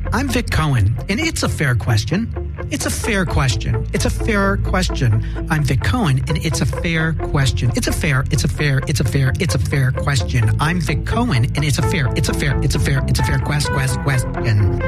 I'm Vic Cohen, and it's a fair question. It's a fair question. It's a fair question. I'm Vic Cohen, and it's a fair question. It's a fair question. I'm Vic Cohen, and it's a fair question.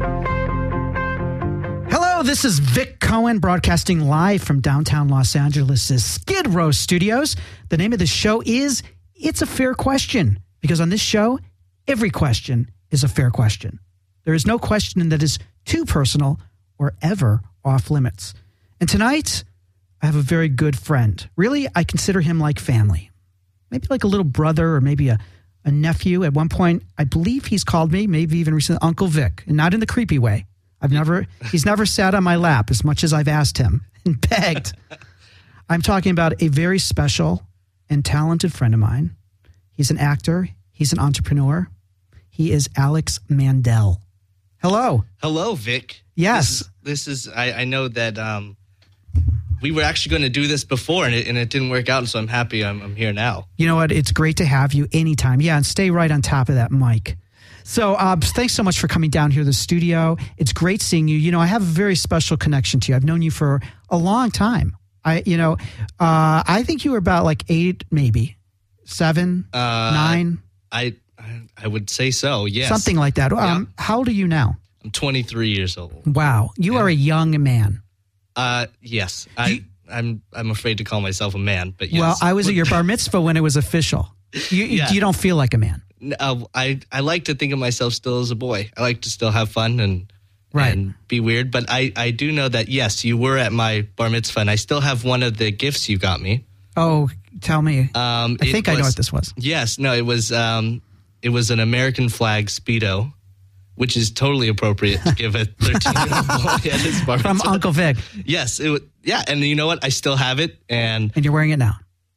Hello, this is Vic Cohen broadcasting live from downtown Los Angeles' Skid Row Studios. The name of the show is It's a Fair Question, because on this show, every question is a fair question. There is no question that is too personal or ever off limits. And tonight, I have a very good friend. Really, I consider him like family. Maybe like a little brother or maybe a nephew. At one point, I believe he's called me, maybe even recently, Uncle Vic, and not in the creepy way. He's never sat on my lap as much as I've asked him and begged. I'm talking about a very special and talented friend of mine. He's an actor. He's an entrepreneur. He is Alex Mandel. Hello. Hello, Vic. Yes. This is I know that we were actually going to do this before, and it didn't work out, and so I'm happy I'm here now. You know what? It's great to have you anytime. Yeah, and stay right on top of that mic. So thanks so much for coming down here to the studio. It's great seeing you. You know, I have a very special connection to you. I've known you for a long time. I think you were about like 8, maybe 7, 9. I would say so, yes. Something like that. Yeah. How old are you now? I'm 23 years old. Wow. You are a young man. Yes. I'm afraid to call myself a man, but yes. Well, I was at your bar mitzvah when it was official. You don't feel like a man. I like to think of myself still as a boy. I like to still have fun and be weird. But I do know that, yes, you were at my bar mitzvah, and I still have one of the gifts you got me. Oh, tell me. I think I know what this was. Yes. No, it was an American flag Speedo, which is totally appropriate to give a 13-year-old boy at his bar mitzvah. From Uncle Vic. Yes. And you know what? I still have it. And you're wearing it now?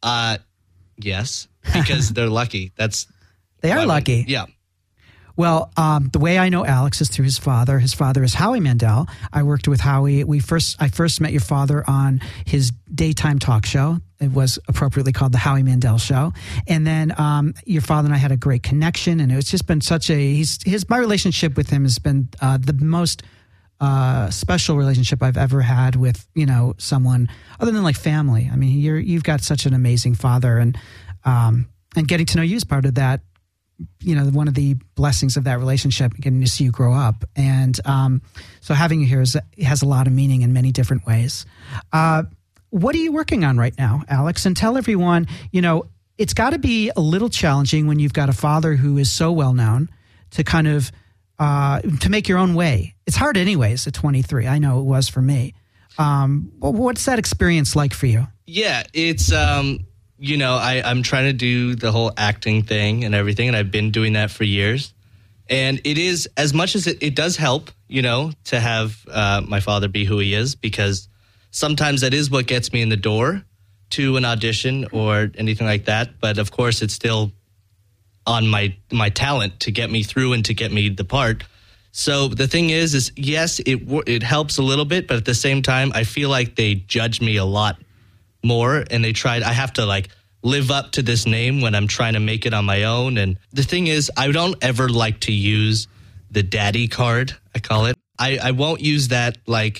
Yes, because they're lucky. They are lucky. Yeah. Well, the way I know Alex is through his father. His father is Howie Mandel. I worked with Howie. I first met your father on his daytime talk show. It was appropriately called the Howie Mandel Show. And then your father and I had a great connection, and it's just been my relationship with him has been the most special relationship I've ever had with, someone other than like family. I mean, you've got such an amazing father, and getting to know you is part of that. One of the blessings of that relationship, getting to see you grow up. And so having you here has a lot of meaning in many different ways. What are you working on right now, Alex? And tell everyone, it's got to be a little challenging when you've got a father who is so well known to kind of to make your own way. It's hard anyways at 23. I know it was for me. What's that experience like for you? Yeah, it's... I'm trying to do the whole acting thing and everything, and I've been doing that for years. And it is, as much as it does help, to have my father be who he is, because sometimes that is what gets me in the door to an audition or anything like that. But of course, it's still on my talent to get me through and to get me the part. So the thing is yes, it helps a little bit, but at the same time, I feel like they judge me a lot more, and I have to live up to this name when I'm trying to make it on my own. And the thing is, I don't ever like to use the daddy card, I call it. I won't use that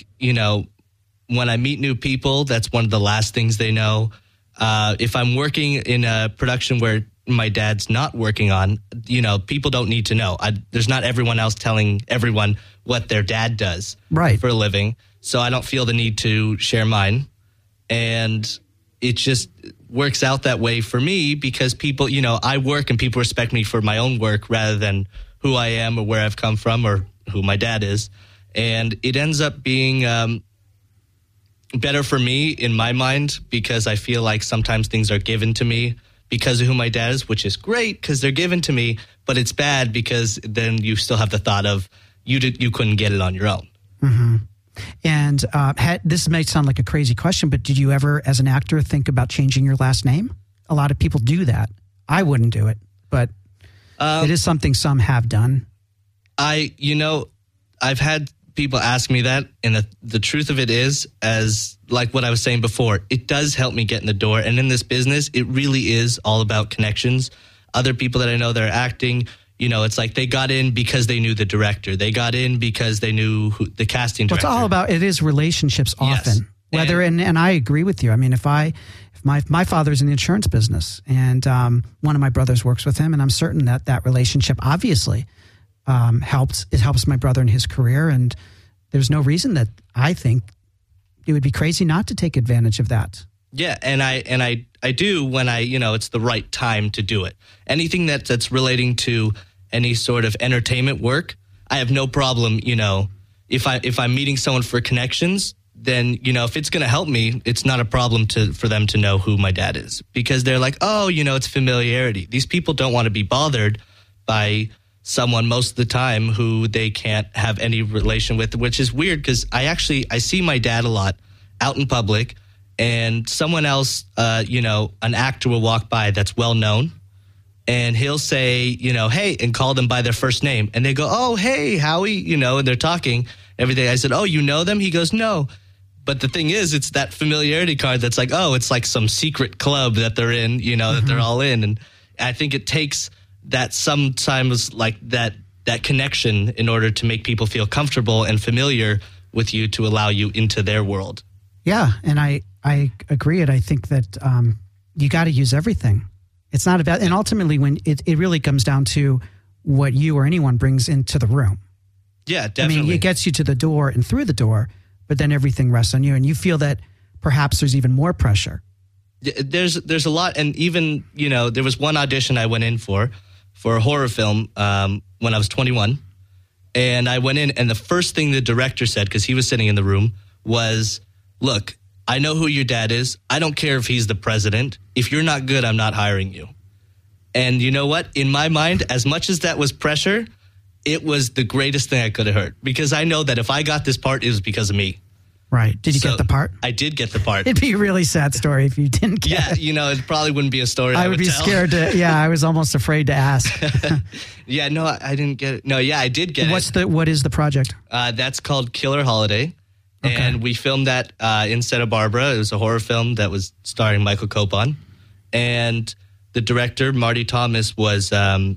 when I meet new people, that's one of the last things they know. If I'm working in a production where my dad's not working on, people don't need to know. There's not everyone else telling everyone what their dad does for a living. So I don't feel the need to share mine. And it just works out that way for me because people, I work and people respect me for my own work rather than who I am or where I've come from or who my dad is. And it ends up being better for me in my mind because I feel like sometimes things are given to me because of who my dad is, which is great because they're given to me, but it's bad because then you still have the thought of you couldn't get it on your own. Mm-hmm. And this may sound like a crazy question, but did you ever, as an actor, think about changing your last name? A lot of people do that. I wouldn't do it, but it is something some have done. I've had people ask me that, and the truth of it is, as like what I was saying before, it does help me get in the door. And in this business, it really is all about connections. Other people that I know that are acting, It's like they got in because they knew the director. They got in because they knew the casting director. It's all about, it is relationships often. Yes. And I agree with you. I mean, if my father's in the insurance business, and one of my brothers works with him, and I'm certain that relationship obviously helps. It helps my brother in his career, and there's no reason that I think it would be crazy not to take advantage of that. Yeah, and I do when it's the right time to do it. Anything that's relating to any sort of entertainment work, I have no problem. If I'm meeting someone for connections, then if it's going to help me, it's not a problem for them to know who my dad is, because they're like, oh, it's familiarity. These people don't want to be bothered by someone most of the time who they can't have any relation with, which is weird because I see my dad a lot out in public, and someone else, an actor will walk by that's well known, and he'll say, hey, and call them by their first name, and they go, oh, hey, Howie, and they're talking everything. I said, oh, you know them? He goes, no. But the thing is, it's that familiarity card that's like, oh, it's like some secret club that they're in, that they're all in. And I think it takes that sometimes like that connection in order to make people feel comfortable and familiar with you to allow you into their world. Yeah, and I agree. And I think that you got to use everything. It's not about, and ultimately when it really comes down to what you or anyone brings into the room. Yeah, definitely. I mean, it gets you to the door and through the door, but then everything rests on you, and you feel that perhaps there's even more pressure. There's a lot, and even, there was one audition I went in for a horror film when I was 21, and I went in, and the first thing the director said, because he was sitting in the room, was, look, I know who your dad is. I don't care if he's the president. If you're not good, I'm not hiring you. And you know what? In my mind, as much as that was pressure, it was the greatest thing I could have heard, because I know that if I got this part, it was because of me. Right. Did you get the part? I did get the part. It'd be a really sad story if you didn't get it. Yeah, it probably wouldn't be a story I would be tell. scared to, I was almost afraid to ask. Yeah, no, I didn't get it. No, yeah, I did get it. What is the project? That's called Killer Holiday. Okay. And we filmed that in Santa Barbara. It was a horror film that was starring Michael Copon. And the director, Marty Thomas, was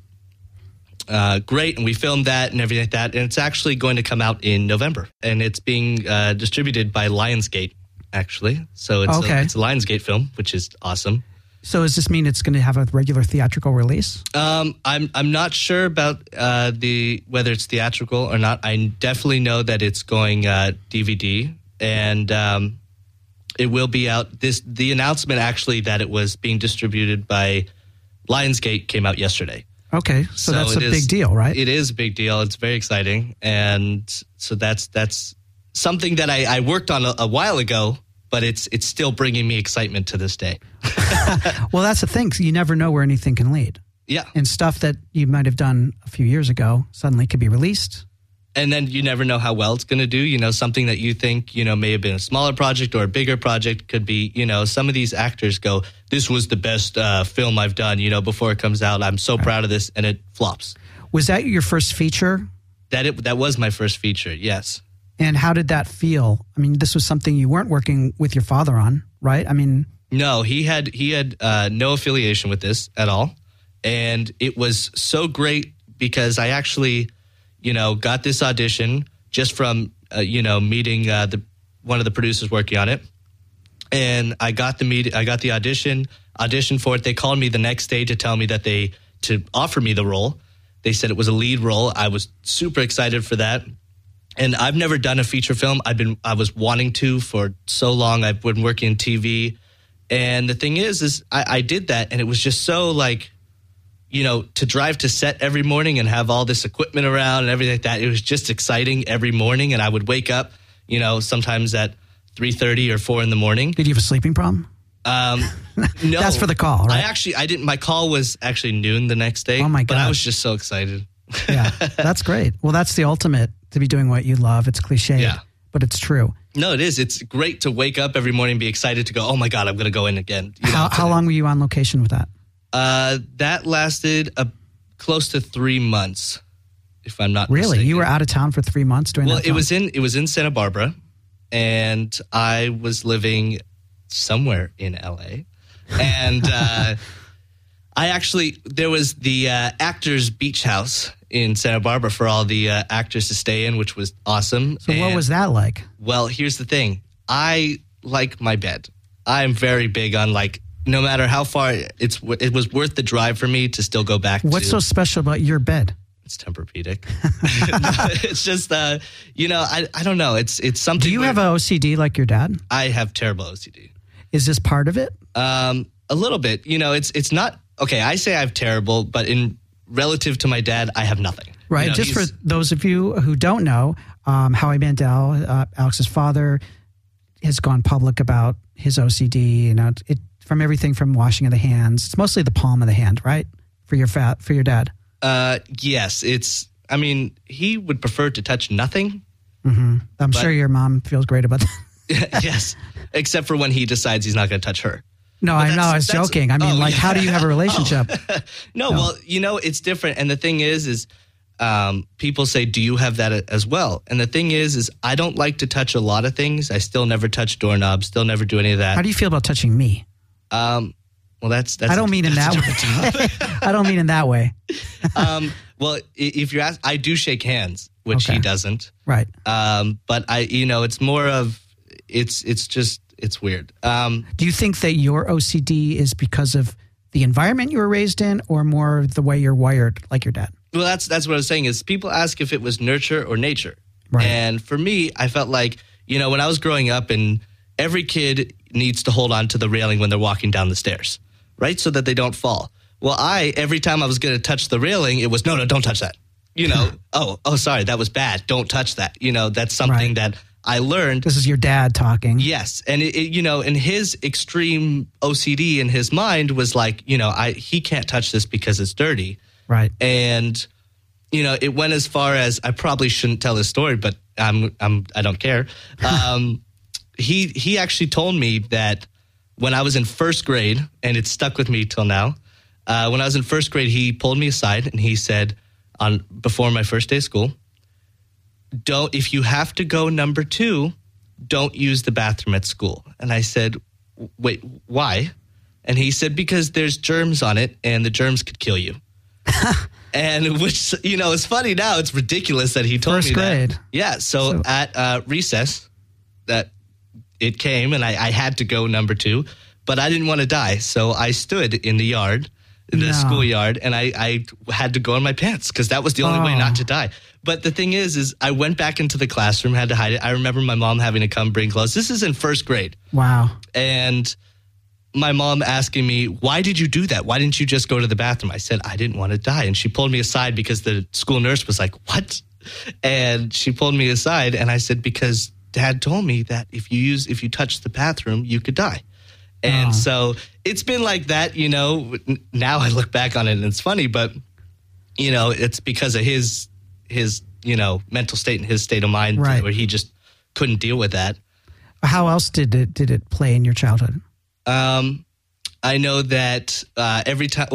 great, and we filmed that and everything like that, and it's actually going to come out in November, and it's being distributed by Lionsgate, actually. So it's a Lionsgate film, which is awesome. So does this mean it's going to have a regular theatrical release? I'm not sure about whether it's theatrical or not. I definitely know that it's going DVD, and it will be out. The announcement actually that it was being distributed by Lionsgate came out yesterday. Okay, so that's a big deal, right? It is a big deal. It's very exciting, and so that's something that I worked on a while ago, but it's still bringing me excitement to this day. Well, that's the thing. You never know where anything can lead. Yeah, and stuff that you might have done a few years ago suddenly could be released. And then you never know how well it's going to do. Something that you think, may have been a smaller project or a bigger project could be, some of these actors go, this was the best film I've done, before it comes out. I'm so proud of this, and it flops. Was that your first feature? That was my first feature, yes. And how did that feel? I mean, this was something you weren't working with your father on, right? I mean... No, he had no affiliation with this at all. And it was so great because I actually... got this audition just from, meeting one of the producers working on it. And I got the audition for it. They called me the next day to tell me that to offer me the role. They said it was a lead role. I was super excited for that. And I've never done a feature film. I was wanting to for so long. I've been working in TV. And the thing is I did that, and it was just so like, to drive to set every morning and have all this equipment around and everything like that, it was just exciting every morning. And I would wake up, sometimes at 3:30 or 4 in the morning. Did you have a sleeping problem? No. That's for the call, right? I didn't. My call was actually noon the next day. Oh, my God. But I was just so excited. Yeah, that's great. Well, that's the ultimate, to be doing what you love. It's cliche, but it's true. No, it is. It's great to wake up every morning and be excited to go, oh, my God, I'm going to go in again. How long were you on location with that? That lasted close to 3 months, if I'm not Really? mistaken. You were out of town for 3 months during that time? Well, it was in Santa Barbara, and I was living somewhere in LA, and There was the Actors Beach House in Santa Barbara for all the actors to stay in, which was awesome. So what was that like? Well, here's the thing. I like my bed. I'm very big on no matter how far it was worth the drive for me to still go back. What's so special about your bed? It's Tempur-Pedic. It's just, I don't know. It's something. Do you have an OCD like your dad? I have terrible OCD. Is this part of it? A little bit. It's not, okay, I say I have terrible, but in relative to my dad, I have nothing. Right. Just for those of you who don't know, Howie Mandel, Alex's father, has gone public about his OCD. From everything from washing of the hands. It's mostly the palm of the hand, right? For your dad. Yes. He would prefer to touch nothing. Mm-hmm. I'm sure your mom feels great about that. Yes. Except for when he decides he's not going to touch her. No, I know. I was joking. How do you have a relationship? No, well, it's different. And the thing is people say, do you have that as well? And the thing is I don't like to touch a lot of things. I still never touch doorknobs, still never do any of that. How do you feel about touching me? Well, that's. I don't mean in that way. I don't mean in that way. Well, if you're asked, I do shake hands, which he doesn't. Right. But it's more of, it's weird. Do you think that your OCD is because of the environment you were raised in, or more the way you're wired, like your dad? Well, that's what I was saying is people ask if it was nurture or nature. Right. And for me, I felt like, when I was growing up, and every kid needs to hold on to the railing when they're walking down the stairs, right? So that they don't fall. Well, every time I was going to touch the railing, it was, no, don't touch that. Oh, sorry, that was bad. Don't touch that. That's something that I learned. This is your dad talking. Yes. And, and his extreme OCD in his mind was like, he can't touch this because it's dirty. Right. And, it went as far as, I probably shouldn't tell this story, but I don't care. He actually told me that when I was in first grade, and it stuck with me till now, when I was in first grade, he pulled me aside and he said, before my first day of school, if you have to go number 2, don't use the bathroom at school. And I said, wait, why? And he said, because there's germs on it and the germs could kill you. And which, it's funny now. It's ridiculous that he told me that. First grade. Yeah. So at recess, that it came and I had to go number 2, but I didn't want to die. So I stood in the yard, in the schoolyard, and I had to go in my pants because that was the only way not to die. But the thing is I went back into the classroom, had to hide it. I remember my mom having to come bring clothes. This is in first grade. Wow. And my mom asking me, why did you do that? Why didn't you just go to the bathroom? I said, I didn't want to die. And she pulled me aside because the school nurse was like, what? And she pulled me aside and I said, because Dad told me that if you touch the bathroom, you could die. And so it's been like that, now I look back on it and it's funny, but it's because of his mental state and his state of mind, right, where he just couldn't deal with that. How else did it play in your childhood? I know that every time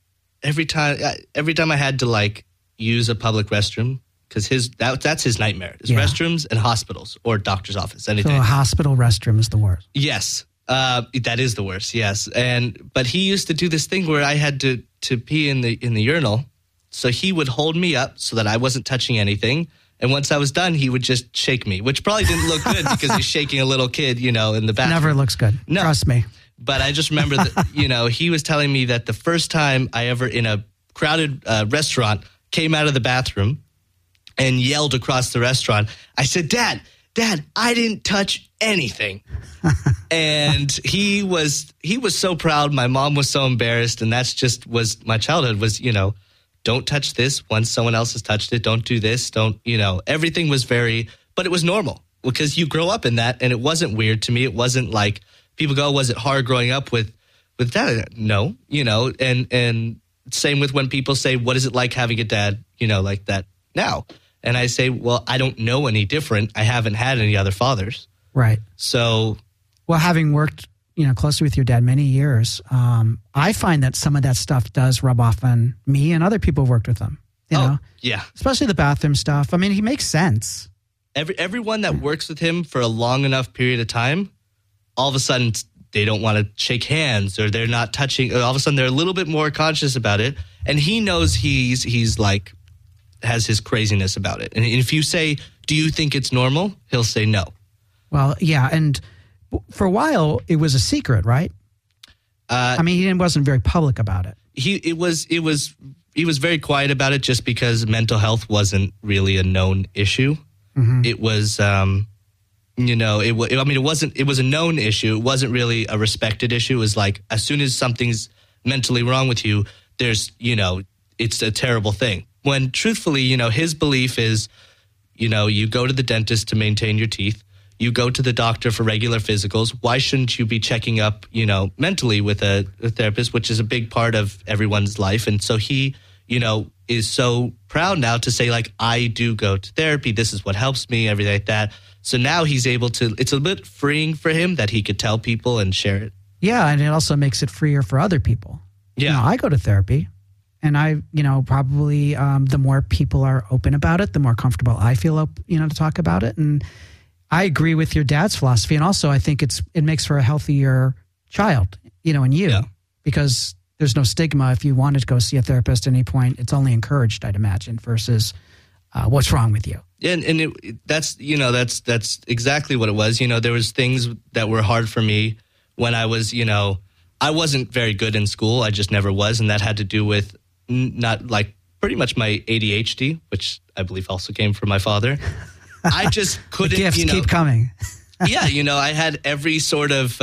I had to use a public restroom, because that's his nightmare. Is restrooms and hospitals or doctor's office. Anything. So a hospital restroom is the worst. Yes, that is the worst. Yes, but he used to do this thing where I had to pee in the urinal, so he would hold me up so that I wasn't touching anything. And once I was done, he would just shake me, which probably didn't look good because he's shaking a little kid, in the bathroom. Never looks good. No. Trust me. But I just remember that, he was telling me that the first time I ever in a crowded restaurant came out of the bathroom and yelled across the restaurant, I said, Dad, I didn't touch anything. And he was so proud. My mom was so embarrassed. And that's just was my childhood was, don't touch this once someone else has touched it. Don't do this. Don't, everything was but it was normal because you grow up in that. And it wasn't weird to me. It wasn't like people go, was it hard growing up with that? No, and same with when people say, what is it like having a dad, like that now? And I say, well, I don't know any different. I haven't had any other fathers. Right. So. Well, having worked, closely with your dad many years, I find that some of that stuff does rub off on me and other people who've worked with him. You know? Yeah. Especially the bathroom stuff. I mean, he makes sense. Everyone that works with him for a long enough period of time, all of a sudden they don't want to shake hands, or they're not touching. All of a sudden, they're a little bit more conscious about it. And he knows he's like, has his craziness about it. And if you say, do you think it's normal? He'll say no. Well, yeah. And for a while, it was a secret, right? I mean, he wasn't very public about it. He was very quiet about it just because mental health wasn't really a known issue. Mm-hmm. It was, it was a known issue. It wasn't really a respected issue. It was like, as soon as something's mentally wrong with you, there's, it's a terrible thing. When truthfully, his belief is, you go to the dentist to maintain your teeth. You go to the doctor for regular physicals. Why shouldn't you be checking up, mentally with a therapist, which is a big part of everyone's life? And so he, is so proud now to say, like, I do go to therapy. This is what helps me, everything like that. So now he's able to, it's a bit freeing for him that he could tell people and share it. Yeah, and it also makes it freer for other people. Yeah. I go to therapy, and I, probably the more people are open about it, the more comfortable I feel, to talk about it. And I agree with your dad's philosophy. And also I think it makes for a healthier child, in you, because there's no stigma. If you wanted to go see a therapist at any point, it's only encouraged, I'd imagine, versus what's wrong with you. And that's exactly what it was. There was things that were hard for me when I was, I wasn't very good in school. I just never was. And that had to do with not like pretty much my ADHD, which I believe also came from my father. I just couldn't, the gifts keep coming. Yeah. I had every sort of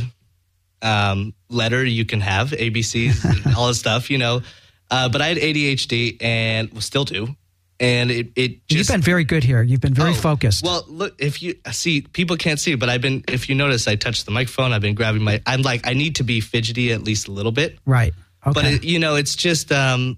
letter you can have, ABCs, and all this stuff, but I had ADHD and still do. And it just... You've been very good here. You've been very focused. Well, look, if you see, people can't see, but if you notice, I touched the microphone. I've been grabbing I'm like, I need to be fidgety at least a little bit. Right. Okay. But, it's just,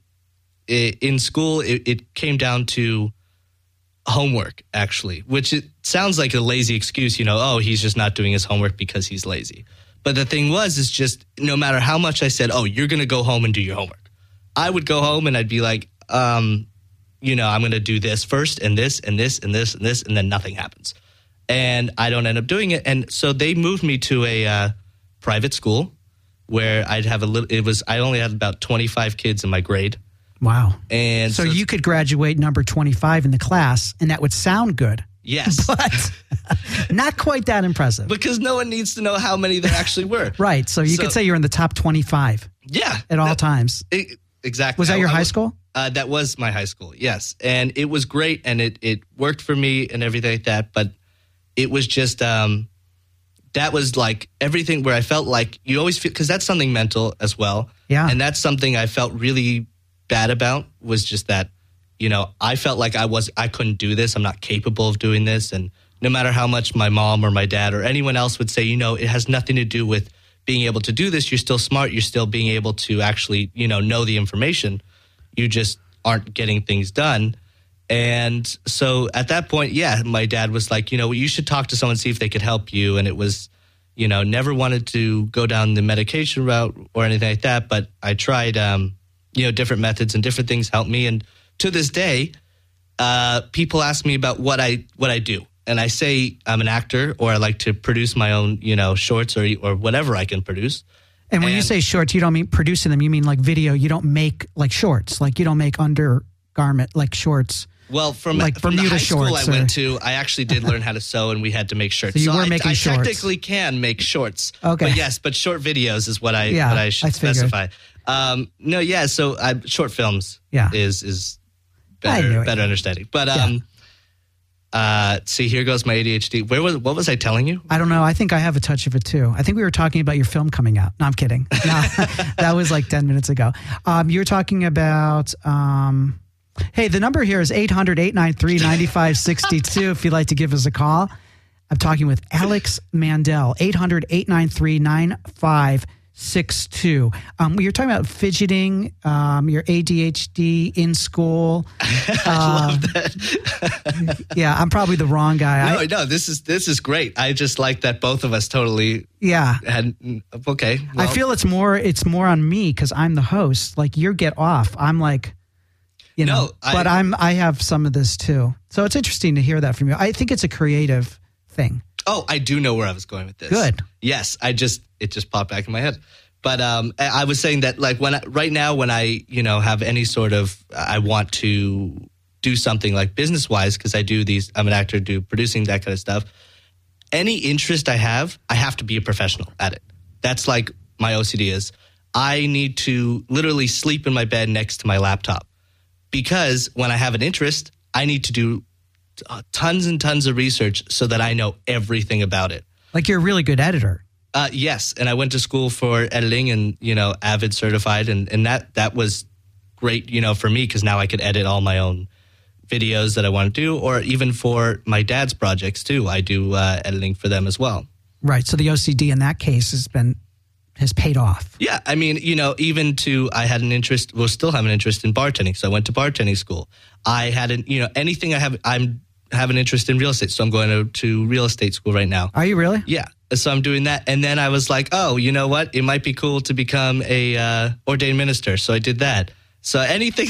in school, it came down to homework, actually, which it sounds like a lazy excuse, he's just not doing his homework because he's lazy. But the thing is just no matter how much I said, you're going to go home and do your homework, I would go home and I'd be like, I'm going to do this first and this and this and this and this, and then nothing happens. And I don't end up doing it. And so they moved me to a private school where I'd have I only had about 25 kids in my grade. Wow. And so you could graduate number 25 in the class, and that would sound good. Yes. But not quite that impressive. Because no one needs to know how many there actually were. Right. So you could say you're in the top 25. Yeah. At all times. Exactly. Was that your high school? That was my high school, yes. And it was great, and it worked for me and everything like that. But it was just, that was like everything where I felt like you always feel, because that's something mental as well. Yeah. And that's something I felt really bad about, was just that, I felt like I couldn't do this. I'm not capable of doing this. And no matter how much my mom or my dad or anyone else would say, it has nothing to do with being able to do this. You're still smart. You're still being able to actually, know the information. You just aren't getting things done. And so at that point, my dad was like, you should talk to someone, see if they could help you. And it was, never wanted to go down the medication route or anything like that. But I tried, different methods, and different things helped me. And to this day, people ask me about what I do. And I say I'm an actor, or I like to produce my own, shorts or whatever I can produce. And when you say shorts, you don't mean producing them. You mean like video. You don't make like shorts. Like you don't make undergarment like shorts. Well, from the high school I went to, I actually did learn how to sew, and we had to make shirts. So you were making shorts. I technically can make shorts. Okay. But yes, but short videos is what I should specify. So short films is better understanding. But see, here goes my ADHD. What was I telling you? I don't know. I think I have a touch of it too. I think we were talking about your film coming out. No, I'm kidding. No, that was like 10 minutes ago. You were talking about, hey, the number here is 800-893-9562 if you'd like to give us a call. I'm talking with Alex Mandel, 800-893-9562. You're talking about fidgeting, your ADHD in school. I love that. Yeah, I'm probably the wrong guy. No, this is great. I just like that both of us totally. Yeah. Okay. Well. I feel it's more on me because I'm the host. Like you get off. I'm like, but I have some of this too. So it's interesting to hear that from you. I think it's a creative thing. Oh, I do know where I was going with this. Good. Yes, it just popped back in my head. But I was saying that like right now when I have any sort of I want to do something like business wise, because I'm an actor, do producing, that kind of stuff. Any interest I have to be a professional at it. That's like my OCD is. I need to literally sleep in my bed next to my laptop, because when I have an interest, I need to do tons and tons of research so that I know everything about it. Like you're a really good editor. Yes, and I went to school for editing and, Avid certified, and that was great, for me, because now I could edit all my own videos that I want to do, or even for my dad's projects too. I do editing for them as well. Right, so the OCD in that case has paid off. Yeah, I mean, I had an interest, still have an interest in bartending, so I went to bartending school. I had anything I'm have an interest in real estate, so I'm going to real estate school right now. Are you really? Yeah. So I'm doing that. And then I was like, oh, you know what? It might be cool to become a ordained minister. So I did that. So anything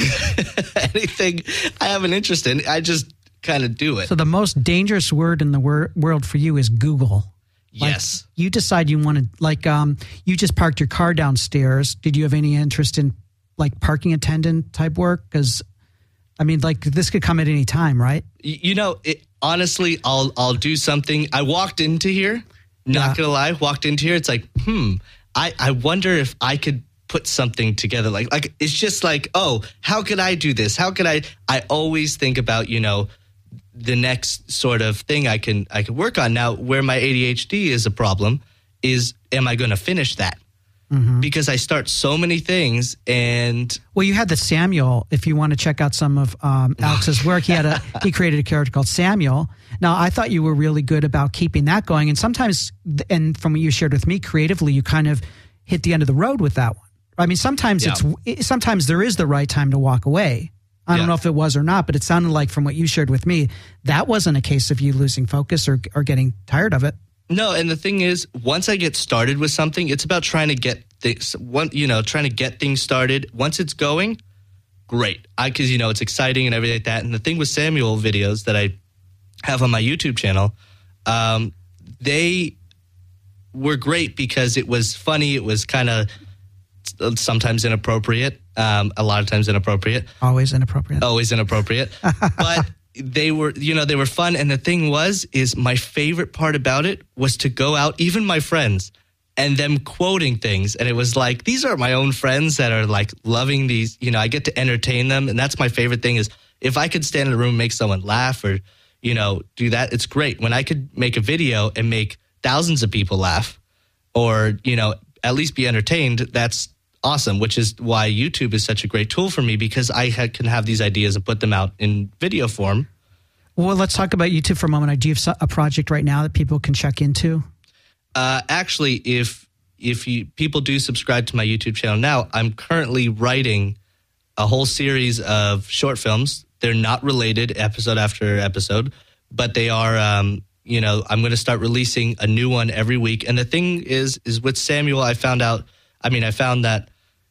I have an interest in, I just kind of do it. So the most dangerous word in the world for you is Google. Yes. You decide you want to, you just parked your car downstairs. Did you have any interest in like parking attendant type work? Because this could come at any time, right? Honestly, I'll do something. I walked into here. Not going to lie, walked into here. It's like, I wonder if I could put something together. Like it's just like, oh, how could I do this? How could I always think about, the next sort of thing I could work on. Now, where my ADHD is a problem is, am I going to finish that? Mm-hmm. Because I start so many things and... Well, you had the Samuel. If you want to check out some of Alex's work, he created a character called Samuel. Now, I thought you were really good about keeping that going. And sometimes, and from what you shared with me creatively, you kind of hit the end of the road with that one. I mean, sometimes sometimes there is the right time to walk away. I don't know if it was or not, but it sounded like from what you shared with me, that wasn't a case of you losing focus or getting tired of it. No, and the thing is, once I get started with something, it's about trying to get things started. Once it's going, great. Because it's exciting and everything like that. And the thing with Samuel videos that I have on my YouTube channel, they were great because it was funny. It was kind of sometimes inappropriate, a lot of times inappropriate. Always inappropriate. But they were fun. And the thing is my favorite part about it was to go out, even my friends, and them quoting things. And it was like, these are my own friends that are like loving these, I get to entertain them. And that's my favorite thing is if I could stand in a room and make someone laugh or, do that, it's great. When I could make a video and make thousands of people laugh or, at least be entertained, that's awesome, which is why YouTube is such a great tool for me because I can have these ideas and put them out in video form. Well, let's talk about YouTube for a moment. Do you have a project right now that people can check into? Actually, if people do subscribe to my YouTube channel now, I'm currently writing a whole series of short films. They're not related episode after episode, but they are, I'm going to start releasing a new one every week. And the thing is with Samuel, I found that,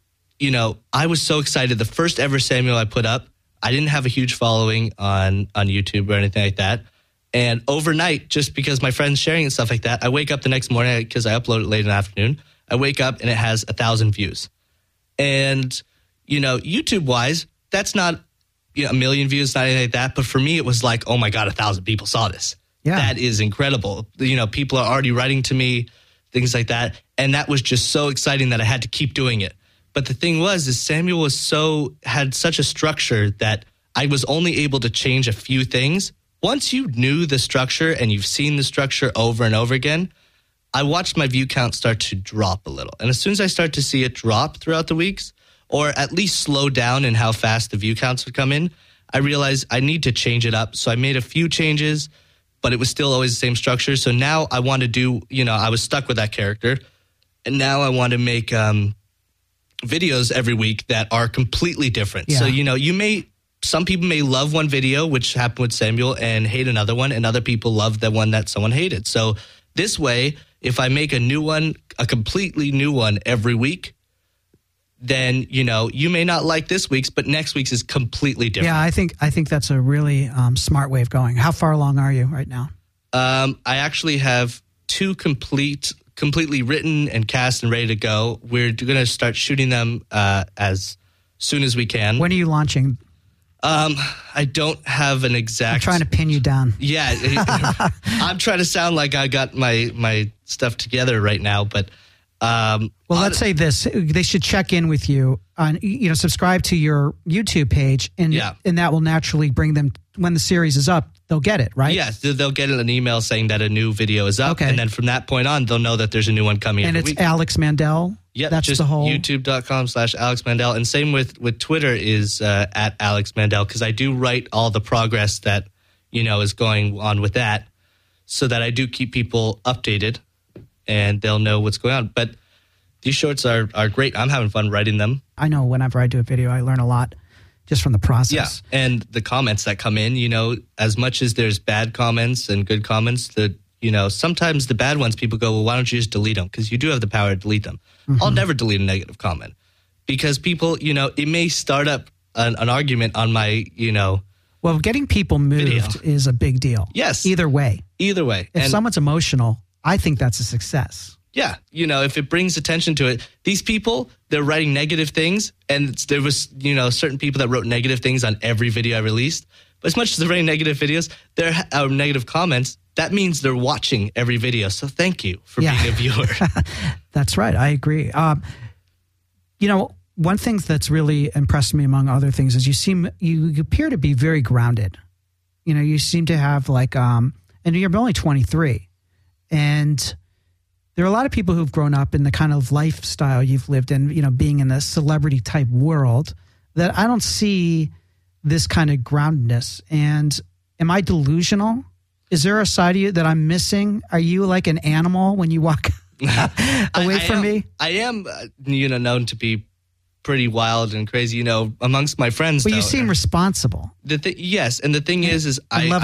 I was so excited. The first ever Samuel I put up, I didn't have a huge following on YouTube or anything like that. And overnight, just because my friends sharing and stuff like that, I wake up the next morning because I upload it late in the afternoon. I wake up and it has 1,000 views. And, YouTube wise, that's not a million views, not anything like that. But for me, it was like, oh my God, 1,000 people saw this. Yeah. That is incredible. People are already writing to me, things like that. And that was just so exciting that I had to keep doing it. But the thing is Samuel had such a structure that I was only able to change a few things. Once you knew the structure and you've seen the structure over and over again, I watched my view count start to drop a little. And as soon as I start to see it drop throughout the weeks, or at least slow down in how fast the view counts would come in, I realized I need to change it up. So I made a few changes, but it was still always the same structure. So now I want to do, I was stuck with that character. And now I want to make videos every week that are completely different. Yeah. So, some people may love one video, which happened with Samuel, and hate another one, and other people love the one that someone hated. So this way, if I make a new one, a completely new one every week, then, you may not like this week's, but next week's is completely different. Yeah, I think that's a really smart way of going. How far along are you right now? I actually have 2 completely written and cast and ready to go. We're going to start shooting them as soon as we can. When are you launching? I don't have an exact... I'm trying to pin you down. Yeah. I'm trying to sound like I got my stuff together right now, but... well, let's say this. They should check in with you on, subscribe to your YouTube page, and that will naturally bring them, when the series is up, they'll get it, right? Yeah, they'll get an email saying that a new video is up, and then from that point on, they'll know that there's a new one coming and every it's week. Alex Mandel? Yeah, that's just the whole... youtube.com/Alex Mandel. And same with Twitter is at Alex Mandel, because I do write all the progress that, is going on with that, so that I do keep people updated and they'll know what's going on. But these shorts are great. I'm having fun writing them. I know whenever I do a video, I learn a lot just from the process. Yeah, and the comments that come in, as much as there's bad comments and good comments, sometimes the bad ones, people go, well, why don't you just delete them? Because you do have the power to delete them. Mm-hmm. I'll never delete a negative comment because people, it may start up an argument on my, Well, getting people moved is a big deal. Yes. Either way. If someone's emotional, I think that's a success. Yeah. If it brings attention to it, these people, they're writing negative things. And there was, certain people that wrote negative things on every video I released. But as much as they're writing negative videos, there are negative comments. That means they're watching every video. So thank you for being a viewer. That's right. I agree. One thing that's really impressed me among other things is you appear to be very grounded. You seem to have and you're only 23. And there are a lot of people who've grown up in the kind of lifestyle you've lived in, being in a celebrity type world, that I don't see this kind of groundedness. And am I delusional? Is there a side of you that I'm missing? Are you like an animal when you walk away from me? I am, known to be pretty wild and crazy, amongst my friends. But you seem responsible. Yes, and the thing is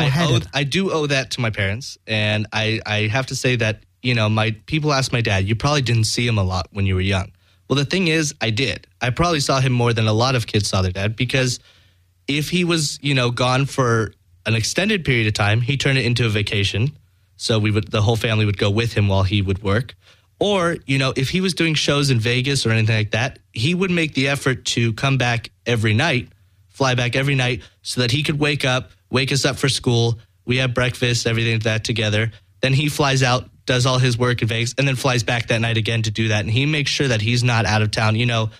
I do owe that to my parents, and I have to say that, my people ask my dad, you probably didn't see him a lot when you were young. Well, the thing is, I did. I probably saw him more than a lot of kids saw their dad, because if he was, gone for an extended period of time, he turned it into a vacation. So the whole family would go with him while he would work. Or, if he was doing shows in Vegas or anything like that, he would make the effort to come back every night, fly back every night, so that he could wake us up for school. We have breakfast, everything like that together. Then he flies out, does all his work in Vegas, and then flies back that night again to do that. And he makes sure that he's not out of town,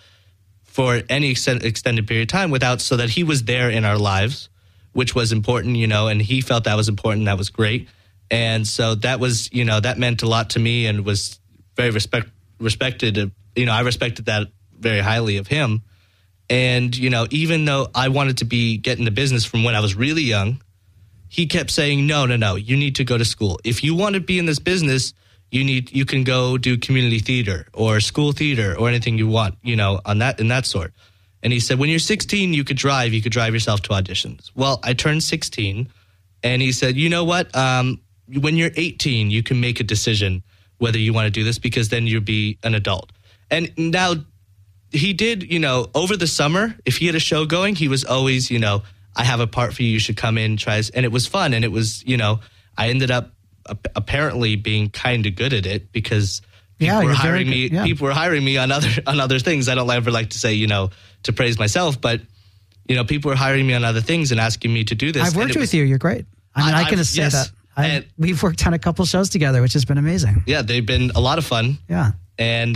for any extended period of time so that he was there in our lives, which was important, and he felt that was important. That was great. And so that was, that meant a lot to me and was very respected. I respected that very highly of him. And, even though I wanted to get into business from when I was really young, he kept saying, no, you need to go to school. If you want to be in this business, you can go do community theater or school theater or anything you want, in that sort. And he said, when you're 16, you could drive yourself to auditions. Well, I turned 16 and he said, you know what? When you're 18, you can make a decision whether you want to do this, because then you'll be an adult. And now he did, over the summer, if he had a show going, he was always, I have a part for you. You should come in, try. And it was fun. And it was, I ended up apparently being kind of good at it, because people were hiring me. Yeah. People were hiring me on other things. I don't ever like to say, to praise myself, but people were hiring me on other things and asking me to do this. I've worked with you. You're great. I can say that. We've worked on a couple shows together, which has been amazing. Yeah, they've been a lot of fun. Yeah. And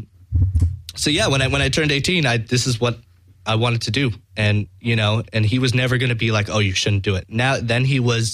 when I turned 18, this is what I wanted to do. And, and he was never going to be like, oh, you shouldn't do it. Then he was,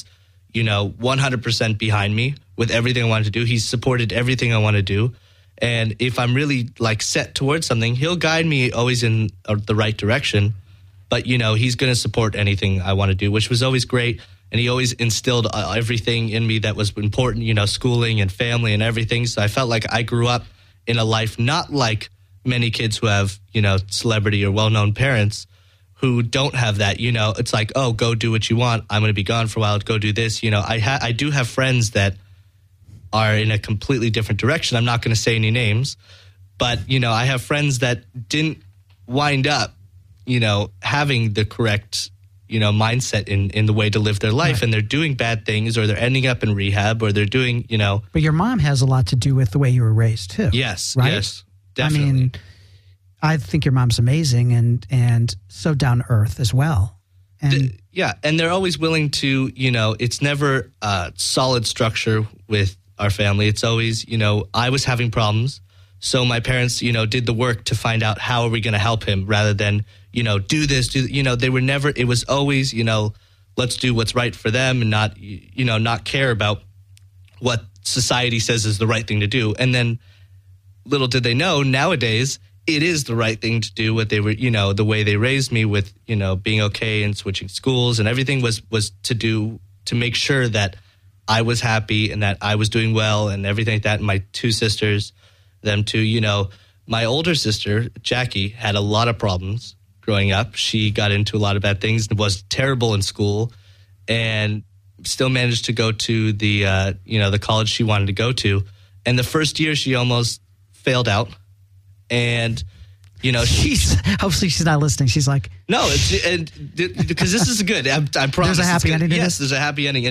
100% behind me with everything I wanted to do. He supported everything I want to do. And if I'm really set towards something, he'll guide me always in the right direction. But, he's going to support anything I want to do, which was always great. And he always instilled everything in me that was important, schooling and family and everything. So I felt like I grew up in a life not like many kids who have, celebrity or well-known parents who don't have that. It's like, oh, go do what you want. I'm going to be gone for a while. Go do this. I do have friends that are in a completely different direction. I'm not going to say any names, but, I have friends that didn't wind up, having the correct mindset in the way to live their life. Right. And they're doing bad things, or they're ending up in rehab, or they're doing, But your mom has a lot to do with the way you were raised too. Yes. Right? Yes, definitely. I mean, I think your mom's amazing and so down to earth as well. And and they're always willing to, it's never a solid structure with our family. It's always, I was having problems. So my parents, did the work to find out how are we going to help him rather than, do this, they were never, it was always, let's do what's right for them and not care about what society says is the right thing to do. And then little did they know, nowadays, it is the right thing to do what they were, the way they raised me with, being okay and switching schools, and everything was to make sure that I was happy and that I was doing well and everything like that. And my two sisters, them too, my older sister, Jackie, had a lot of problems growing up. She got into a lot of bad things and was terrible in school, and still managed to go to the, the college she wanted to go to. And the first year she almost failed out. And, hopefully she's not listening. She's like, no, because this is good. I promise. There's a happy ending. Yes, there's a happy ending. And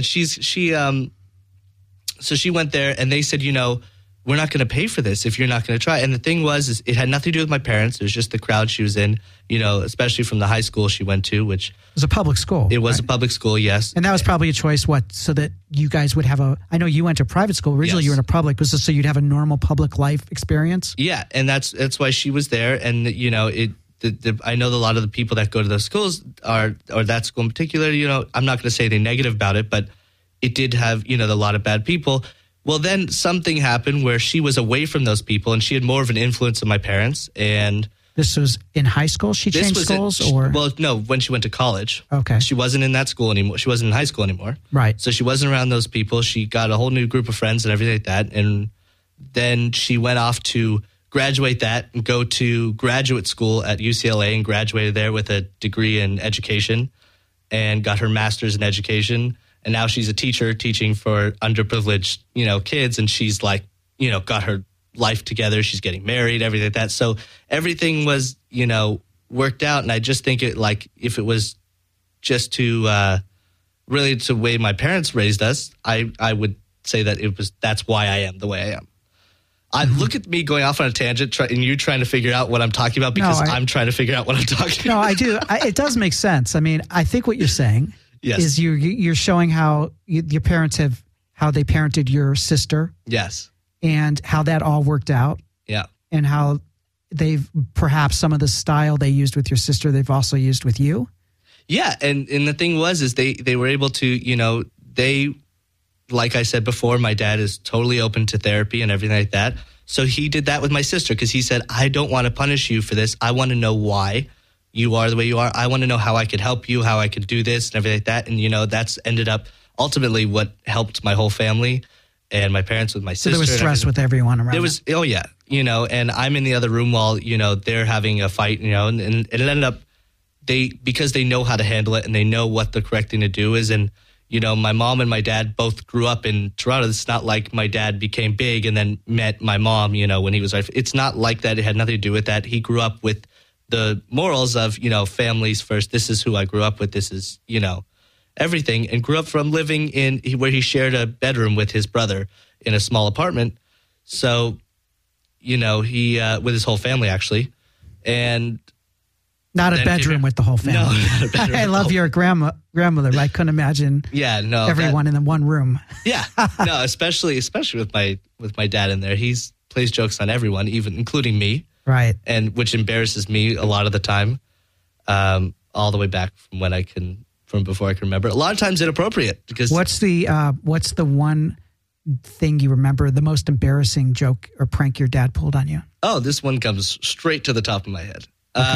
so she went there, and they said, we're not going to pay for this if you're not going to try. And the thing was, it had nothing to do with my parents. It was just the crowd she was in, especially from the high school she went to, which it was a public school. It was a public school, yes. And that was probably a choice, so that you guys would have I know you went to private school. Originally you were in a public. Was this so you'd have a normal public life experience? Yeah, and that's why she was there. And, I know that a lot of the people that go to those schools or that school in particular, I'm not going to say anything negative about it, but it did have, a lot of bad people. Well, then something happened where she was away from those people, and she had more of an influence on my parents. And this was in high school? She changed schools? Well, no, when she went to college. Okay. She wasn't in that school anymore. She wasn't in high school anymore. Right. So she wasn't around those people. She got a whole new group of friends and everything like that. And then she went off to graduate that and go to graduate school at UCLA, and graduated there with a degree in education and got her master's in education. And now she's a teacher teaching for underprivileged, kids. And she's like, got her life together. She's getting married, everything like that. So everything was, worked out. And I just think if it was just to really to the way my parents raised us, I would say that that's why I am the way I am. Look at me going off on a tangent and you trying to figure out what I'm talking about because I'm trying to figure out what I'm talking about. No, I do. It does make sense. I mean, I think what you're saying is you're showing how your parents how they parented your sister. Yes. And how that all worked out. Yeah. And how they've perhaps some of the style they used with your sister, they've also used with you. Yeah. And the thing is they were able to, like I said before, my dad is totally open to therapy and everything like that. So he did that with my sister because he said, I don't want to punish you for this. I want to know why you are the way you are. I want to know how I could help you, how I could do this and everything like that. And, that's ended up ultimately what helped my whole family and my parents with my sister. So there was stress with everyone around. There was, and I'm in the other room while, they're having a fight, and it ended up because they know how to handle it and they know what the correct thing to do is. And, my mom and my dad both grew up in Toronto. It's not like my dad became big and then met my mom, when he was, it's not like that. It had nothing to do with that. He grew up with the morals of, families first. This is who I grew up with. This is, everything, and grew up from living where he shared a bedroom with his brother in a small apartment. So, he, with his whole family actually. And not a bedroom with the whole family. No, not a bedroom. I love your grandmother. I couldn't imagine. Yeah, no, everyone in the one room. Yeah, no, especially with my dad in there. He plays jokes on everyone, even including me. Right. And which embarrasses me a lot of the time, all the way back from before I can remember. A lot of times inappropriate because what's the one thing you remember, the most embarrassing joke or prank your dad pulled on you? Oh, this one comes straight to the top of my head.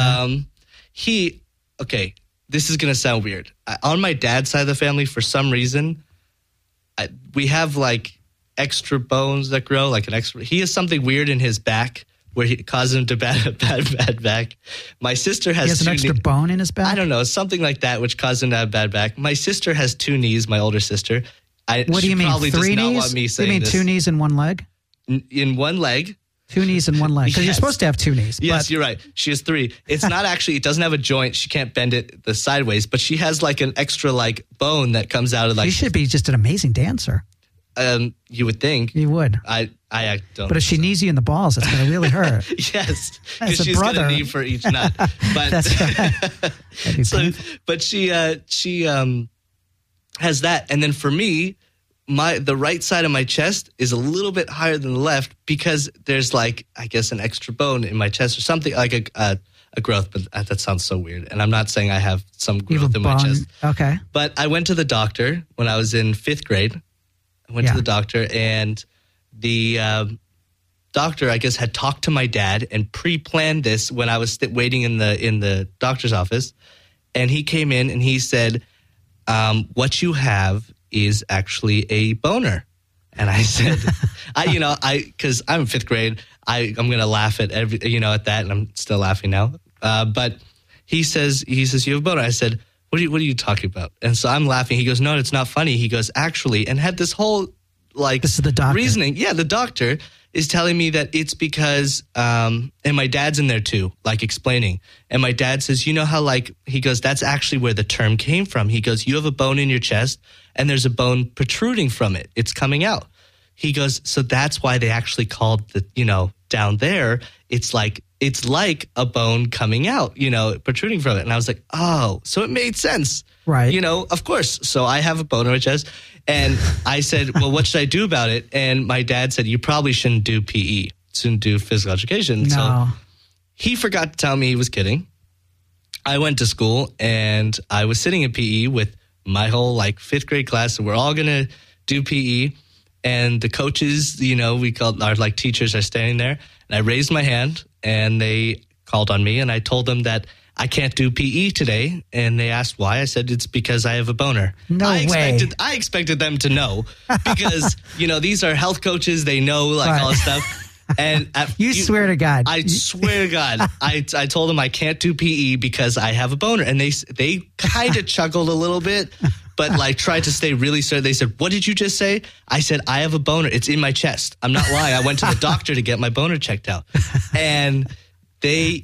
Okay. This is going to sound weird. On my dad's side of the family, for some reason, we have like extra bones that grow, he has something weird in his back where he caused him to bad back. My sister has he has an extra bone in his back? I don't know, something like that, which caused him to have bad back. My sister has 2 knees, my older sister. What do you mean, 3 knees? Not want me saying you mean this. 2 knees in one leg? In one leg. 2 knees and 1 leg. Because you're supposed to have 2 knees. Yes, you're right. She has 3. It's not actually, it doesn't have a joint. She can't bend it the sideways, but she has like an extra like bone that comes out of like. She should be just an amazing dancer. You would think. You would. I don't. But if she knees you in the balls, it's going to really hurt. Yes, because she's going to knee for each nut. But That's right. so, but she has that, and then for me, the right side of my chest is a little bit higher than the left because there's like, I guess, an extra bone in my chest or something like a growth. But that sounds so weird, and I'm not saying I have some growth in my chest. Okay. But I went to the doctor when I was in 5th grade. I went to the doctor, and the doctor, I guess, had talked to my dad and pre-planned this when I was waiting in the doctor's office. And he came in and he said, "What you have is actually a boner." And I said, because I'm in 5th grade, I'm going to laugh at at that, and I'm still laughing now. But he says, "You have a boner." I said, What are you talking about? And so I'm laughing. He goes, "No, it's not funny." He goes, "Actually," and had this whole this is the doctor. Reasoning. Yeah, the doctor is telling me that it's because, and my dad's in there too, like explaining. And my dad says, "You know how he goes, that's actually where the term came from." He goes, "You have a bone in your chest and there's a bone protruding from it. It's coming out." He goes, "So that's why they actually called down there, it's like a bone coming out, protruding from it." And I was like, oh, so it made sense. Right. Of course. So I have a bone in my chest. And I said, "Well, what should I do about it?" And my dad said, "You probably shouldn't do PE, shouldn't do physical education." No. So he forgot to tell me he was kidding. I went to school and I was sitting in PE with my whole 5th grade class. And we're all going to do PE. And the coaches, we called our teachers are standing there. And I raised my hand and they called on me. And I told them that I can't do PE today. And they asked why. I said, "It's because I have a boner." No way. I expected them to know because, these are health coaches. They know all this stuff. And you swear to God. I swear to God. I told them I can't do PE because I have a boner. And they kind of chuckled a little bit, but tried to stay really certain. They said, "What did you just say?" I said, "I have a boner. It's in my chest. I'm not lying. I went to the doctor to get my boner checked out." And they,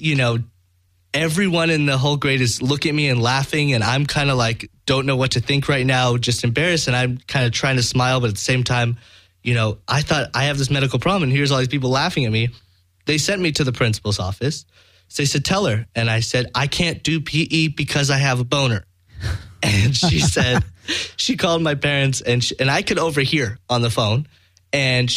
everyone in the whole grade is looking at me and laughing. And I'm kind of don't know what to think right now, just embarrassed. And I'm kind of trying to smile, but at the same time, I thought I have this medical problem and here's all these people laughing at me. They sent me to the principal's office. So they said, "Tell her." And I said, "I can't do PE because I have a boner." And she said, she called my parents and I could overhear on the phone. And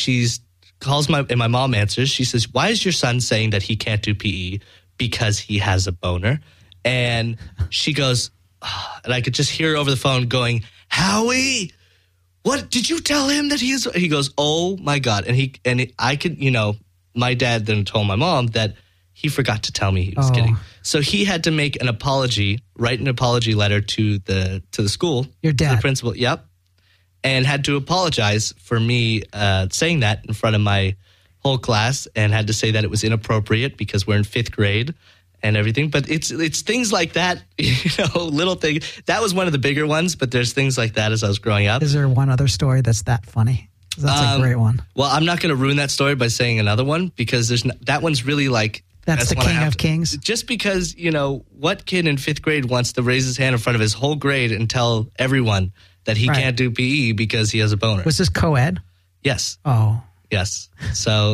and my mom answers. She says, "Why is your son saying that he can't do PE because he has a boner?" And she goes, and I could just hear her over the phone going, "Howie, what did you tell him that he is?" He goes, "Oh my God." And I could, my dad then told my mom that he forgot to tell me he was kidding. So he had to make an apology, write an apology letter to the school. Your dad. To the principal. Yep. And had to apologize for me saying that in front of my whole class, and had to say that it was inappropriate because we're in 5th grade and everything. But it's things like that, little thing. That was one of the bigger ones, but there's things like that as I was growing up. Is there one other story that's that funny? That's a great one. Well, I'm not going to ruin that story by saying another one because that one's really that's the king of kings. Just because, what kid in 5th grade wants to raise his hand in front of his whole grade and tell everyone that he can't do PE because he has a boner? Was this co-ed? Yes. Oh. Yes. So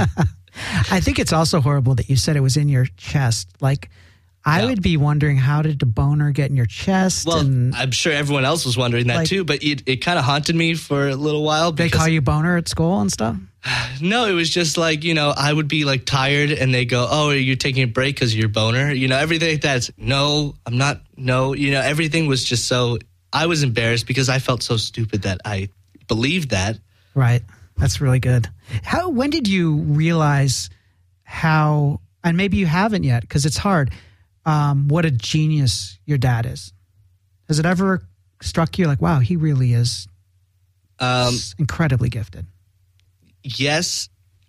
I think it's also horrible that you said it was in your chest. I would be wondering, how did the boner get in your chest? Well, I'm sure everyone else was wondering that too, but it kind of haunted me for a little while. They call you boner at school and stuff? No, it was just I would be tired and they go, "Oh, are you taking a break because of your boner?" Everything like that. No, I'm not. No, everything was just so, I was embarrassed because I felt so stupid that I believed that. Right. That's really good. When did you realize how, and maybe you haven't yet because it's hard, what a genius your dad is? Has it ever struck you wow, he really is incredibly gifted? Yes.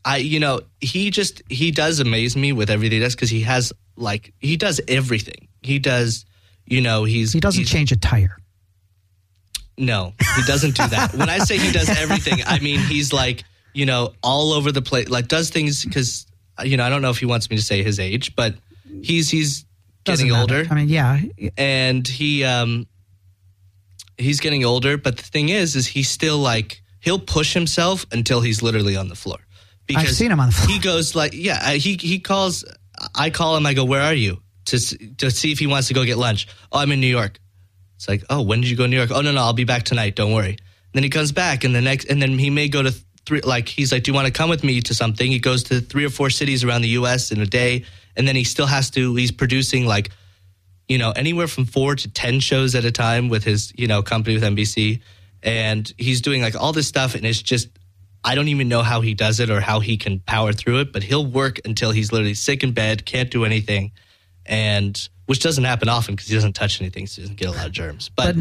He does amaze me with everything he does because he has he does everything. He does, he doesn't change a tire. No, he doesn't do that. When I say he does everything, I mean, he's all over the place, like does things because, I don't know if he wants me to say his age, but he's getting older. I mean, yeah. And he's getting older. But the thing is he's still like, he'll push himself until he's literally on the floor. Because I've seen him on the floor. He goes like, he calls, I call him, I go, where are you? To see if he wants to go get lunch. Oh, I'm in New York. It's like, oh, when did you go to New York? Oh, no, I'll be back tonight. Don't worry. Then he comes back and then he may go to he's like, do you want to come with me to something? He goes to 3 or 4 cities around the U.S. in a day. And then he still he's producing like, anywhere from 4 to 10 shows at a time with his, company with NBC. And he's doing like all this stuff. And it's just, I don't even know how he does it or how he can power through it, but he'll work until he's literally sick in bed, can't do anything. And which doesn't happen often because he doesn't touch anything. So he doesn't get a lot of germs. But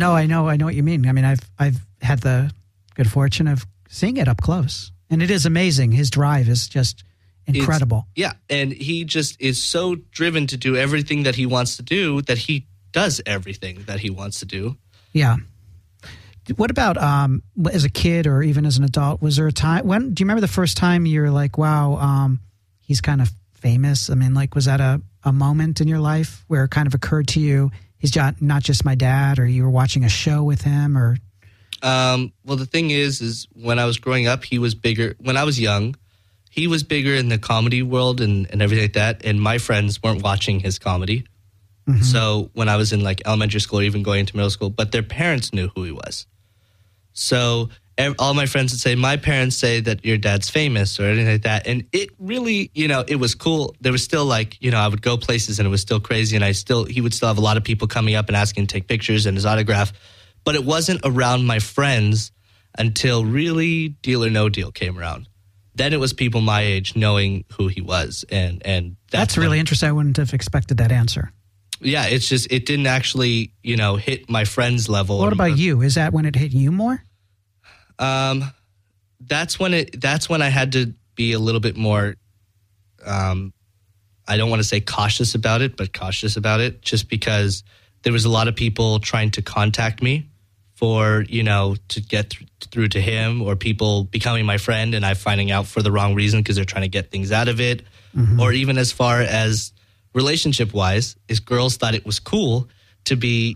And he just is so driven to do everything that he wants to do that he does everything that he wants to do. Yeah. What about as a kid or even as an adult? Was there a time do you remember the first time you were like, wow, he's kind of famous? I mean, like, was that a moment in your life where it kind of occurred to you, he's not just my dad, or you were watching a show with him, or? Well, the thing is when I was growing up, he was bigger. When I was young, he was bigger in the comedy world and everything like that. And my friends weren't watching his comedy. Mm-hmm. So when I was in like elementary school or even going into middle school, but their parents knew who he was. So all my friends would say, my parents say that your dad's famous or anything like that. And it really, it was cool. There was still like, I would go places and it was still crazy. And he would still have a lot of people coming up and asking to take pictures and his autograph. But it wasn't around my friends until really Deal or No Deal came around. Then it was people my age knowing who he was. And that's really interesting. I wouldn't have expected that answer. Yeah, it's just, it didn't actually, hit my friends level. What about you? Is that when it hit you more? That's when I had to be a little bit more, I don't want to say cautious about it, but cautious about it, just because there was a lot of people trying to contact me for, to get through to him, or people becoming my friend and I finding out for the wrong reason because they're trying to get things out of it. Mm-hmm. Or even as far as relationship wise, is girls thought it was cool to be,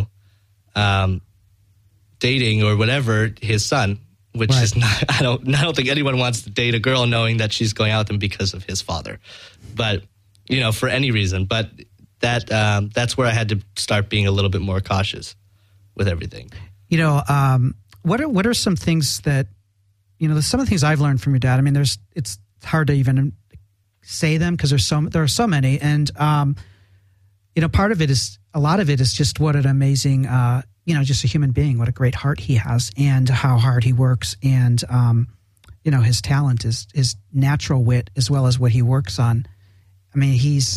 dating or whatever his son, which right. is not, I don't think anyone wants to date a girl knowing that she's going out with him because of his father, but for any reason. But that's where I had to start being a little bit more cautious with everything. What are some things that, some of the things I've learned from your dad? I mean, it's hard to even say them because there are so many. And, part of it is, a lot of it is just what an amazing, just a human being, what a great heart he has and how hard he works. And, his talent is his natural wit as well as what he works on. I mean,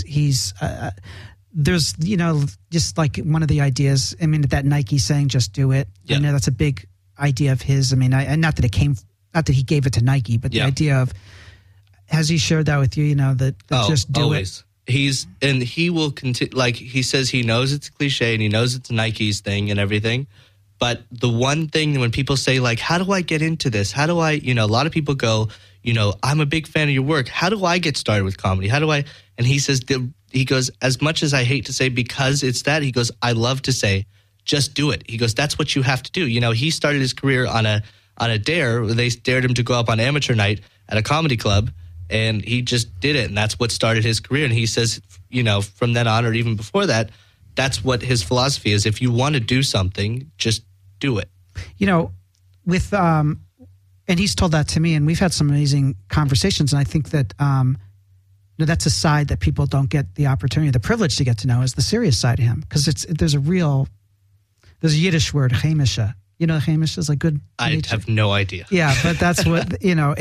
there's, just like one of the ideas, I mean, that Nike saying, just do it. Yeah. I know that's a big idea of his. I mean, not that he gave it to Nike, but the idea of, has he shared that with you, that just do always. it? He will continue, like he says, he knows it's a cliche and he knows it's Nike's thing and everything. But the one thing when people say like, how do I get into this? How do I, a lot of people go, I'm a big fan of your work. How do I get started with comedy? How do I? And he says, he goes, as much as I hate to say because it's that, he goes, I love to say, just do it. He goes, that's what you have to do. He started his career on a dare. They dared him to go up on amateur night at a comedy club, and he just did it. And that's what started his career. And he says, from then on, or even before that, that's what his philosophy is. If you want to do something, just do it. With, and he's told that to me, and we've had some amazing conversations. And I think that, that's a side that people don't get the opportunity, the privilege to get to know, is the serious side of him. Because there's a Yiddish word, chaimisha. Chaimisha is like good. I have no idea. Yeah, but that's what,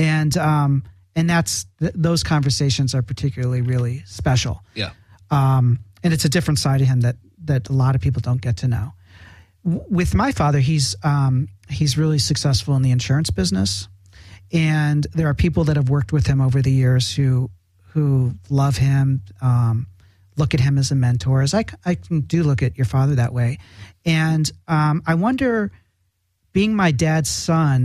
and that's those conversations are particularly really special. Yeah. And it's a different side of him that a lot of people don't get to know. With my father, he's really successful in the insurance business, and there are people that have worked with him over the years who love him, look at him as a mentor. As I do look at your father that way, and I wonder, being my dad's son,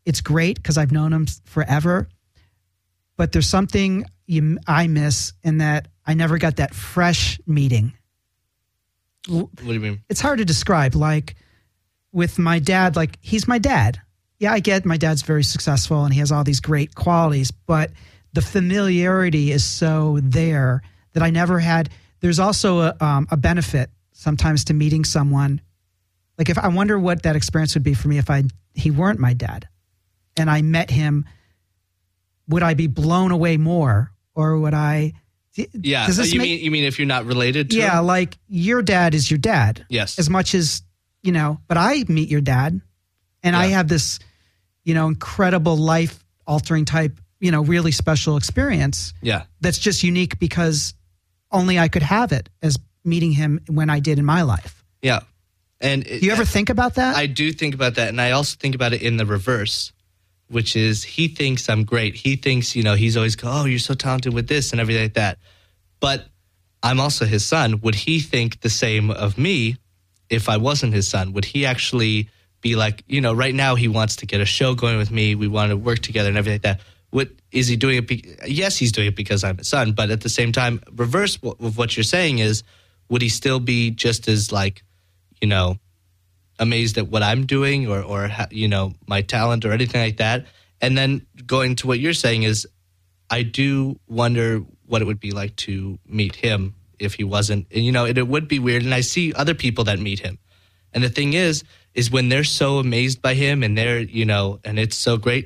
it's great because I've known him forever. But there's something I miss in that I never got that fresh meeting. What do you mean? It's hard to describe. Like with my dad, like he's my dad. Yeah, I get my dad's very successful and he has all these great qualities, but the familiarity is so there that I never had. There's also a benefit sometimes to meeting someone. Like if I wonder what that experience would be for me if he weren't my dad and I met him. Would I be blown away more, or would I? Yeah. You mean if you're not related to him? Like your dad is your dad. Yes. As much as, but I meet your dad and I have this, incredible life altering type, really special experience. Yeah. That's just unique because only I could have it as meeting him when I did in my life. Yeah. And do you ever think about that? I do think about that. And I also think about it in the reverse, which is he thinks I'm great. He thinks, he's always go, oh, you're so talented with this and everything like that. But I'm also his son. Would he think the same of me if I wasn't his son? Would he actually be like, right now he wants to get a show going with me. We want to work together and everything like that. Is he doing it? Yes, he's doing it because I'm his son. But at the same time, reverse of what you're saying is, would he still be just as like, amazed at what I'm doing or my talent or anything like that? And then going to what you're saying is, I do wonder what it would be like to meet him if he wasn't, it would be weird. And I see other people that meet him. And the thing is when they're so amazed by him and they're, and it's so great,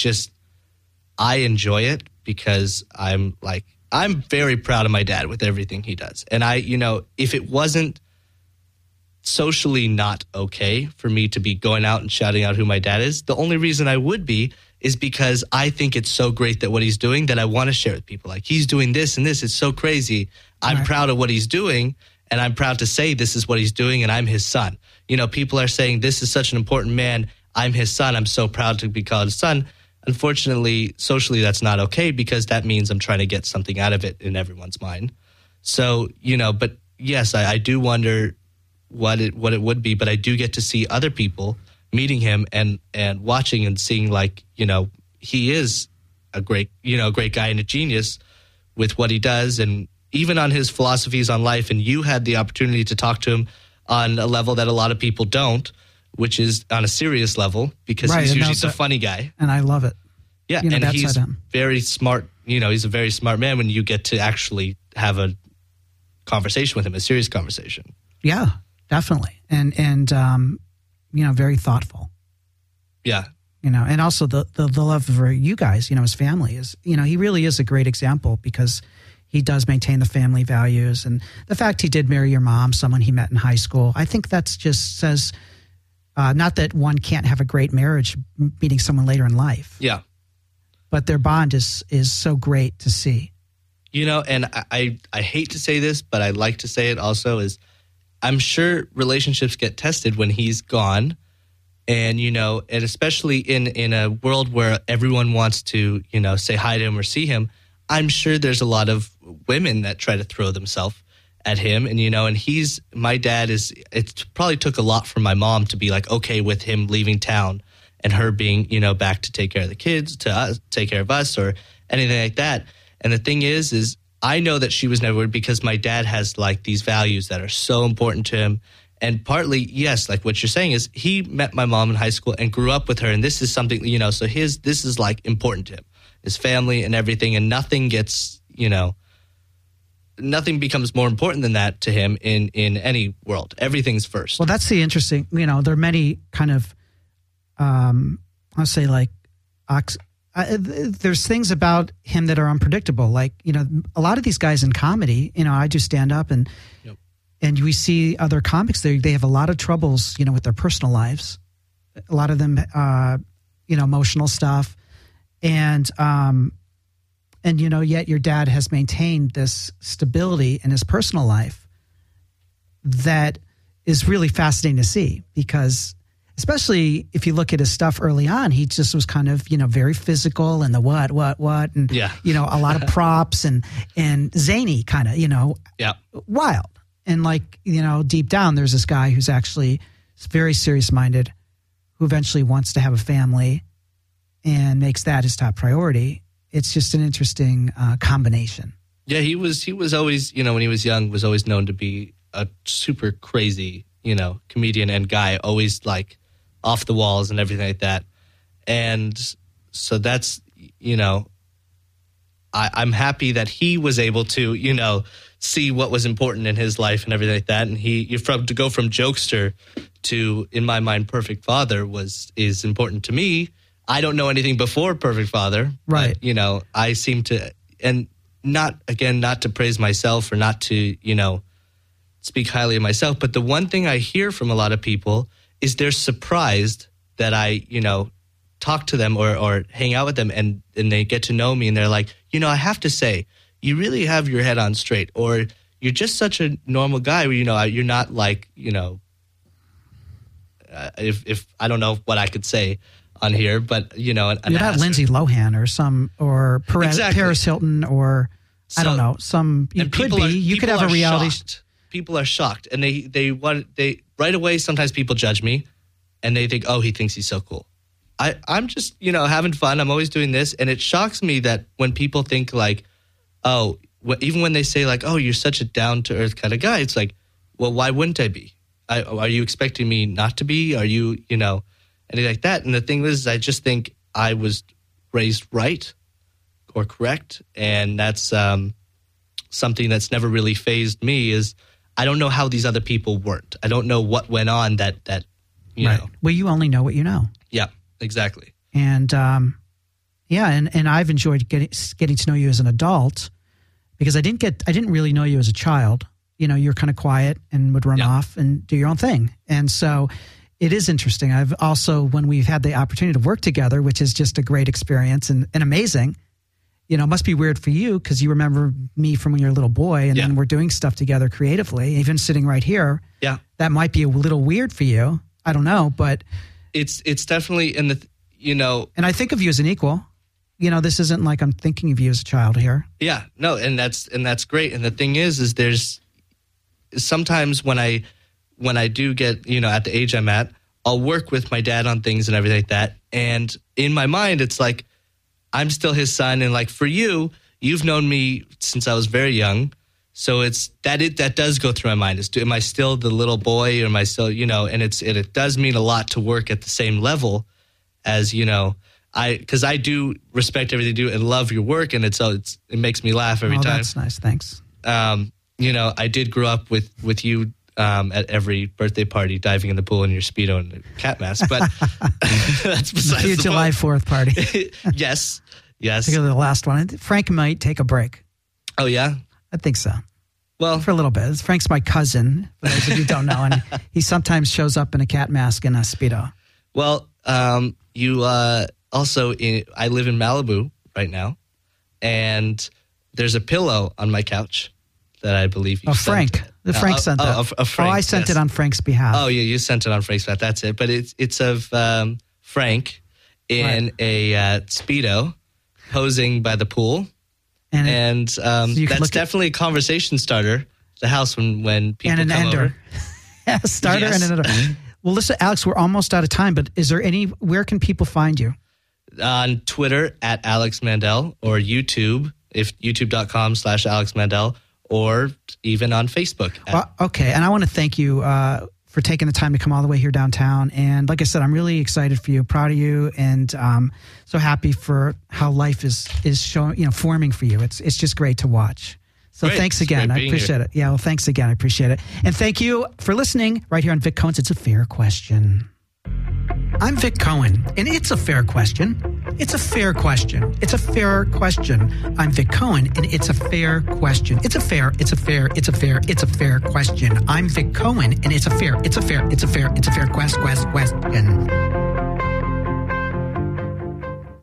I enjoy it because I'm very proud of my dad with everything he does. And if it wasn't socially not okay for me to be going out and shouting out who my dad is, the only reason I would be is because I think it's so great that what he's doing that I want to share with people. Like he's doing this and this. It's so crazy. I'm proud of what he's doing and I'm proud to say this is what he's doing and I'm his son. People are saying this is such an important man. I'm his son. I'm so proud to be called his son. Unfortunately, socially, that's not okay because that means I'm trying to get something out of it in everyone's mind. So, but yes, I do wonder what it would be, but I do get to see other people meeting him and watching and seeing he is a great guy and a genius with what he does and even on his philosophies on life. And you had the opportunity to talk to him on a level that a lot of people don't, which is on a serious level because he's usually the funny guy. And I love it. Yeah. And he's very smart. He's a very smart man when you get to actually have a conversation with him, a serious conversation. Yeah, definitely. And very thoughtful. Yeah. And also the love for you guys, his family is, he really is a great example because he does maintain the family values. And the fact he did marry your mom, someone he met in high school, I think that's just says, not that one can't have a great marriage meeting someone later in life. Yeah. But their bond is so great to see. And I hate to say this, but I like to say it also is I'm sure relationships get tested when he's gone. And, and especially in a world where everyone wants to, say hi to him or see him, I'm sure there's a lot of women that try to throw themselves at him. And, and my dad it probably took a lot for my mom to be like, okay with him leaving town and her being, back to take care of the kids, to take care of us or anything like that. And the thing is I know that she was never worried because my dad has like these values that are so important to him. And partly, yes, like what you're saying is he met my mom in high school and grew up with her. And this is something, so this is like important to him, his family and everything. And nothing gets, nothing becomes more important than that to him in any world. Everything's first. Well, that's the interesting, there are many kind of, I'll say like, there's things about him that are unpredictable. Like, a lot of these guys in comedy, I do stand up and, yep. And we see other comics, they have a lot of troubles, with their personal lives. A lot of them, emotional stuff. And yet your dad has maintained this stability in his personal life that is really fascinating to see because especially if you look at his stuff early on, he just was kind of, very physical and the what, and, a lot of props and zany kind of, yeah. wild. And like, deep down, there's this guy who's actually very serious-minded, who eventually wants to have a family and makes that his top priority. It's just an interesting combination. Yeah, he was always, when he was young, was always known to be a super crazy, comedian and guy, always like off the walls and everything like that. And so that's, I'm happy that he was able to, see what was important in his life and everything like that. And to go from jokester to, in my mind, perfect father is important to me. I don't know anything before perfect father. Right. But, I seem to, and not to praise myself or not to, speak highly of myself. But the one thing I hear from a lot of people is they're surprised that I, talk to them or hang out with them and they get to know me and they're like, I have to say, you really have your head on straight, or you're just such a normal guy where, you're not like, if I don't know what I could say on here, but, you're not Lindsay Lohan or Paris Hilton or I don't know, you could be. You could have a reality. People are shocked and they right away, sometimes people judge me and they think, oh, he thinks he's so cool. I'm just, having fun. I'm always doing this. And it shocks me that when people think like, oh, even when they say like, oh, you're such a down to earth kind of guy, it's like, well, why wouldn't I be? Are you expecting me not to be? Are you, anything like that? And the thing is, I just think I was raised right or correct. And that's something that's never really fazed me is I don't know how these other people weren't. I don't know what went on that you know. Well, you only know what you know. Yeah, exactly. And and I've enjoyed getting to know you as an adult because I didn't really know you as a child. You're kind of quiet and would run off and do your own thing. And so it is interesting. I've also, when we've had the opportunity to work together, which is just a great experience and amazing, it must be weird for you because you remember me from when you were a little boy and then we're doing stuff together creatively, even sitting right here. Yeah. That might be a little weird for you. I don't know, but it's definitely and I think of you as an equal. This isn't like I'm thinking of you as a child here. Yeah, no, and that's great. And the thing is there's sometimes when I do get, at the age I'm at, I'll work with my dad on things and everything like that. And in my mind, it's like, I'm still his son. And like for you, you've known me since I was very young. So that does go through my mind. Am I still the little boy or am I still, and it does mean a lot to work at the same level as, because I do respect everything you do and love your work. And it makes me laugh every time. That's nice. Thanks. I did grow up with you at every birthday party, diving in the pool in your Speedo and cat mask, but that's besides the July 4th party. Yes. Particularly the last one. Frank might take a break. Oh, yeah? I think so. Well, for a little bit. Frank's my cousin, for those of you who don't know, and he sometimes shows up in a cat mask and a Speedo. Well, you also, I live in Malibu right now, and there's a pillow on my couch that I believe you sent. Frank. Frank sent that. Frank, I sent it on Frank's behalf. Oh, yeah, you sent it on Frank's behalf. That's it. But it's of Frank in a Speedo posing by the pool. And so that's definitely a conversation starter. The house when people and an come ender. over. Yeah, a starter and an ender. Well, listen, Alex, we're almost out of time, but where can people find you? On Twitter at Alex Mandel or YouTube, if youtube.com/Alex Mandel, or even on Facebook. Okay, and I want to thank you for taking the time to come all the way here downtown. And like I said, I'm really excited for you, proud of you, and so happy for how life is showing, forming for you. It's just great to watch. So great. Thanks again. I appreciate it. Yeah, well, thanks again. I appreciate it. And thank you for listening right here on Vic Cohen's It's a Fair Question. I'm Vic Cohen, and it's a fair question. It's a fair question. It's a fair question. I'm Vic Cohen, and it's a fair question. It's a fair question. I'm Vic Cohen, and it's a fair question.